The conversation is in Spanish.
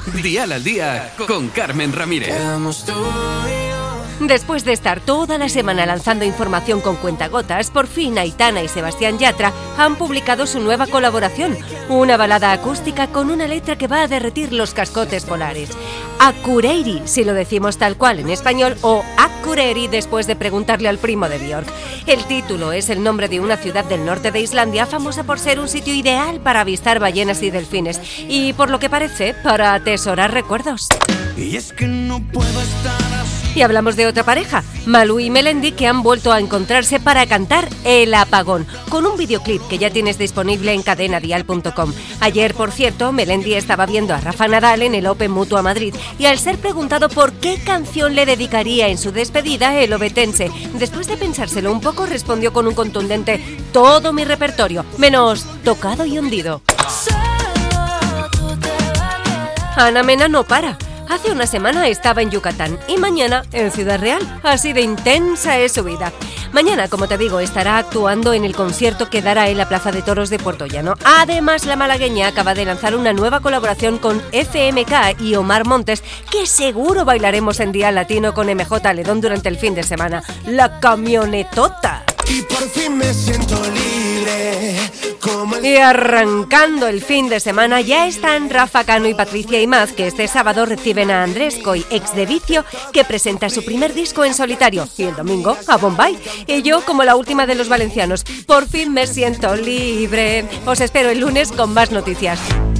Dial al Día con Carmen Ramírez. Después de estar toda la semana lanzando información con cuentagotas, por fin Aitana y Sebastián Yatra han publicado su nueva colaboración, una balada acústica con una letra que va a derretir los cascotes polares. Akureyri, si lo decimos tal cual en español, o Akureyri después de preguntarle al primo de Björk. El título es el nombre de una ciudad del norte de Islandia famosa por ser un sitio ideal para avistar ballenas y delfines y, por lo que parece, para atesorar recuerdos. Y es que no puedo estar así. Y hablamos de otra pareja, Malú y Melendi, que han vuelto a encontrarse para cantar El Apagón, con un videoclip que ya tienes disponible en cadenadial.com. Ayer, por cierto, Melendi estaba viendo a Rafa Nadal en el Open Mutua Madrid y al ser preguntado por qué canción le dedicaría en su despedida, el obetense, después de pensárselo un poco, respondió con un contundente: todo mi repertorio, menos Tocado y Hundido. Ana Mena no para. Hace una semana estaba en Yucatán y mañana en Ciudad Real. Así de intensa es su vida. Mañana, como te digo, estará actuando en el concierto que dará en la Plaza de Toros de Puertollano. Además, la malagueña acaba de lanzar una nueva colaboración con FMK y Omar Montes, que seguro bailaremos en Día Latino con MJ Ledón durante el fin de semana. ¡La camionetota! Y por fin me siento libre. Y arrancando el fin de semana ya están Rafa Cano y Patricia Imaz, que este sábado reciben a Andrés Coy, ex de Vicio, que presenta su primer disco en solitario, y el domingo a Bombay. Y yo, como la última de los valencianos, por fin me siento libre. Os espero el lunes con más noticias.